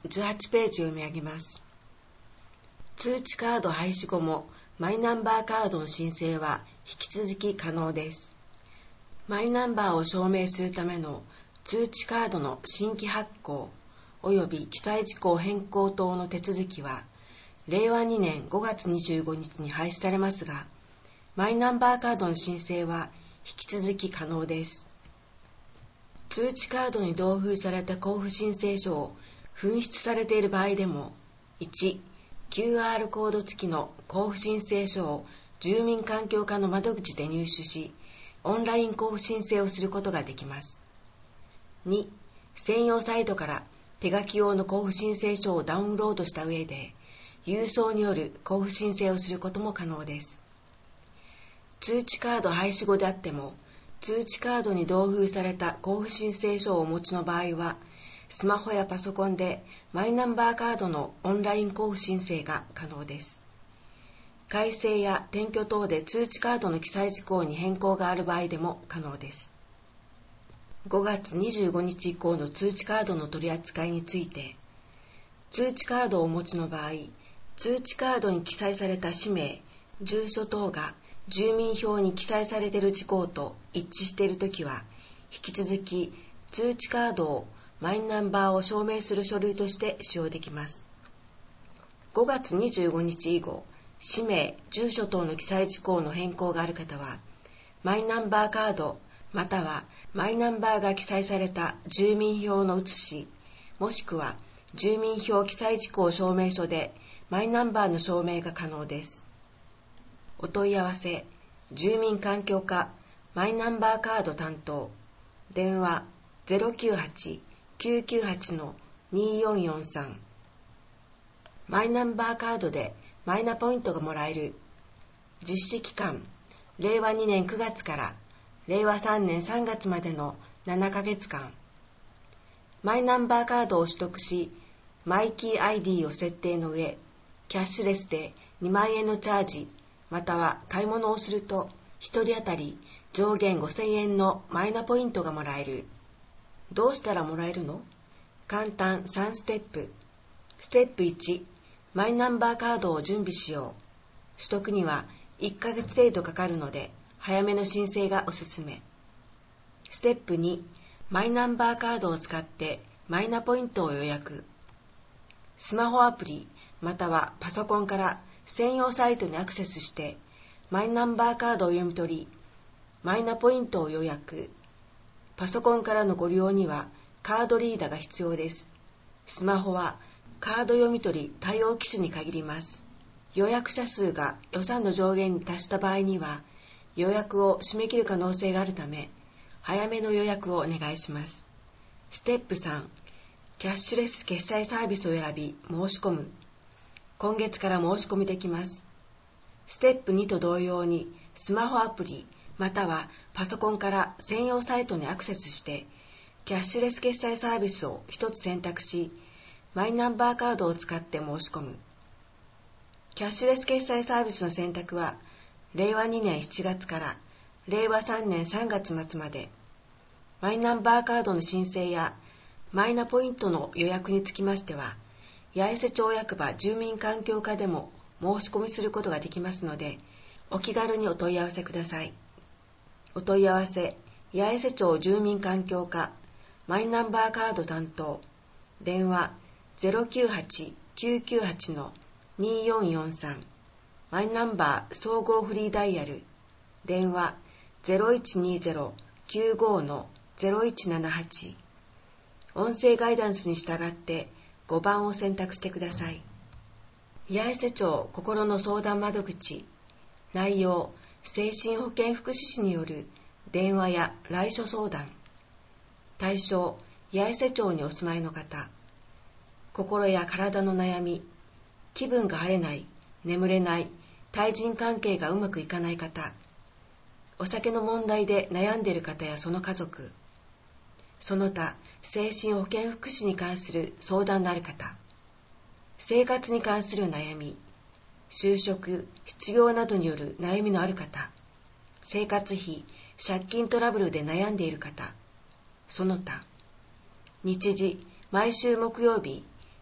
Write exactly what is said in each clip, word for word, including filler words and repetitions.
じゅうはちページを読み上げます。通知カード廃止後もマイナンバーカードの申請は引き続き可能です。マイナンバーを証明するための通知カードの新規発行及び記載事項変更等の手続きはれいわにねんごがつにじゅうごにちに廃止されますが、マイナンバーカードの申請は引き続き可能です。通知カードに同封された交付申請書を紛失されている場合でも、いち、キューアール コード付きの交付申請書を住民環境課の窓口で入手し、オンライン交付申請をすることができます。に、専用サイトから手書き用の交付申請書をダウンロードした上で、郵送による交付申請をすることも可能です。通知カード廃止後であっても、通知カードに同封された交付申請書をお持ちの場合は、スマホやパソコンでマイナンバーカードのオンライン交付申請が可能です。改正や転居等で通知カードの記載事項に変更がある場合でも可能です。ごがつにじゅうごにち以降の通知カードの取り扱いについて、通知カードをお持ちの場合、通知カードに記載された氏名、住所等が住民票に記載されている事項と一致しているときは、引き続き通知カードをマイナンバーを証明する書類として使用できます。ごがつにじゅうごにち以後、氏名、住所等の記載事項の変更がある方は、マイナンバーカードまたはマイナンバーが記載された住民票の写し、もしくは住民票記載事項証明書でマイナンバーの証明が可能です。お問い合わせ、住民環境課マイナンバーカード担当、電話 ゼロきゅうはち きゅうきゅうはち にーよんよんさん。マイナンバーカードでマイナポイントがもらえる。実施期間、れいわにねんくがつかられいわさんねんさんがつまでのななかげつかん。マイナンバーカードを取得し、マイキー アイディー を設定の上、キャッシュレスでにまんえんのチャージ、または買い物をするとひとり当たり上限ごせんえんのマイナポイントがもらえる。どうしたらもらえるの？簡単さんステップ。ステップいち、マイナンバーカードを準備しよう。取得にはいっかげつ程度かかるので、早めの申請がおすすめ。ステップに、マイナンバーカードを使ってマイナポイントを予約。スマホアプリまたはパソコンから専用サイトにアクセスして、マイナンバーカードを読み取り、マイナポイントを予約。パソコンからのご利用にはカードリーダーが必要です。スマホはカード読み取り対応機種に限ります。予約者数が予算の上限に達した場合には、予約を締め切る可能性があるため、早めの予約をお願いします。ステップさん、キャッシュレス決済サービスを選び申し込む。今月から申し込みできます。ステップにと同様に、スマホアプリまたはパソコンから専用サイトにアクセスして、キャッシュレス決済サービスを一つ選択し、マイナンバーカードを使って申し込む。キャッシュレス決済サービスの選択は、れいわにねんしちがつかられいわさんねんさんがつまつまで、マイナンバーカードの申請やマイナポイントの予約につきましては、八重瀬町役場住民環境課でも申し込みすることができますので、お気軽にお問い合わせください。お問い合わせ、八重瀬町住民環境課マイナンバーカード担当、電話 ゼロきゅうはち きゅうきゅうはち にーよんよんさん。マイナンバー総合フリーダイヤル、電話 ゼロいちにゼロ きゅうご ゼロいちななはち。音声ガイダンスに従ってごばんを選択してください。八重瀬町心の相談窓口、内容、精神保健福祉士による電話や来所相談。対象、八重瀬町にお住まいの方。心や体の悩み、気分が晴れない、眠れない、対人関係がうまくいかない方、お酒の問題で悩んでいる方やその家族、その他精神保健福祉に関する相談のある方、生活に関する悩み、就職、失業などによる悩みのある方、生活費、借金トラブルで悩んでいる方、その他、日時、毎週木曜日、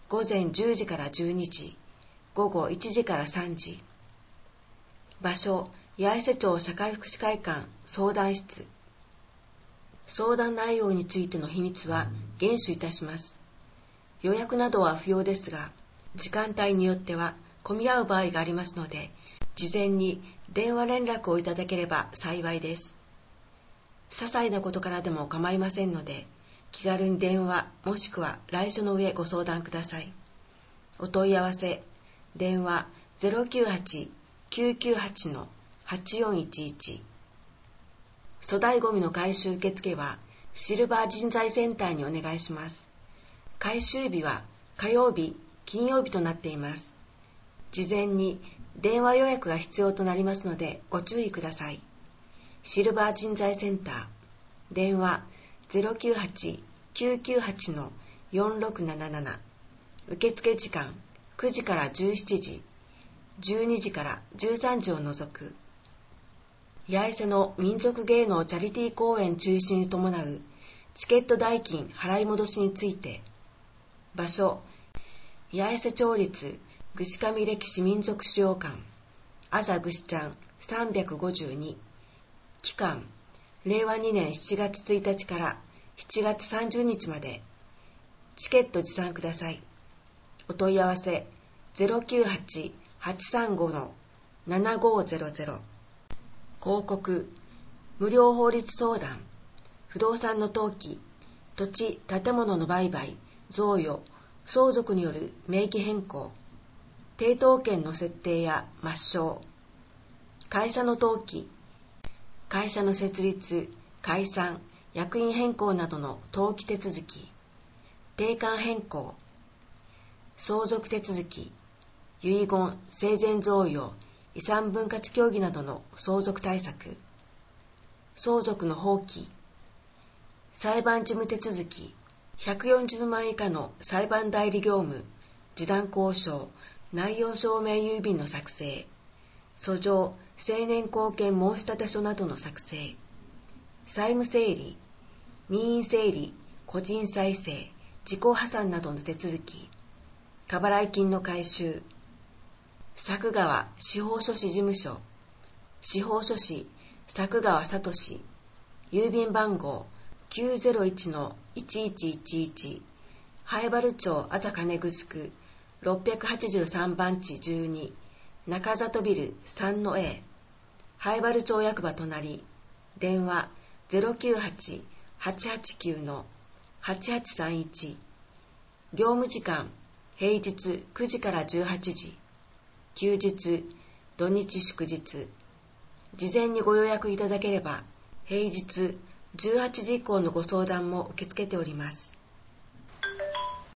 午前じゅうじからじゅうにじ、午後いちじからさんじ。場所、八重瀬町社会福祉会館相談室。相談内容についての秘密は厳守いたします。予約などは不要ですが、時間帯によっては混み合う場合がありますので、事前に電話連絡をいただければ幸いです。些細なことからでも構いませんので、気軽に電話もしくは来所の上ご相談ください。お問い合わせ、電話 ゼロきゅうはち きゅうきゅうはち はちよんいちいち。粗大ごみの回収受付はシルバー人材センターにお願いします。回収日は火曜日、金曜日となっています。事前に電話予約が必要となりますのでご注意ください。シルバー人材センター、電話 ゼロきゅうはち きゅうきゅうはち よんろくなななな。受付時間くじからじゅうしちじ、じゅうにじからじゅうさんじを除く。八重瀬の民族芸能チャリティー公演中止に伴うチケット代金払い戻しについて。場所、八重瀬町立串上歴史民族資料館、あざぐしちゃんさんびゃくごじゅうに。期間、れいわにねんしちがつついたちからしちがつさんじゅうにちまで。チケット持参ください。お問い合わせ ゼロきゅうはち はちさんご ななごゼロゼロ。広告、無料法律相談、不動産の登記、土地・建物の売買、贈与、相続による名義変更、抵当権の設定や抹消、会社の登記、会社の設立、解散、役員変更などの登記手続き、定款変更、相続手続き、遺言、生前贈与、遺産分割協議などの相続対策、相続の放棄、裁判事務手続き、ひゃくよんじゅうまん以下の裁判代理業務、示談交渉、内容証明郵便の作成、訴状、成年後見申立書などの作成、債務整理、任意整理、個人再生、自己破産などの手続き、過払い金の回収、佐久川司法書士事務所、司法書士佐久川聡、郵便番号 きゅうゼロいち いちいちいちいち、南風原町あざ金城ろっぴゃくはちじゅうさんばんちじゅうに、中里ビル さんのエー、南風原町役場隣、電話 ゼロきゅうはち はちはちきゅう はちはちさんいち。業務時間、平日くじからじゅうはちじ、休日、土日祝日。事前にご予約いただければ、平日じゅうはちじ以降のご相談も受け付けております。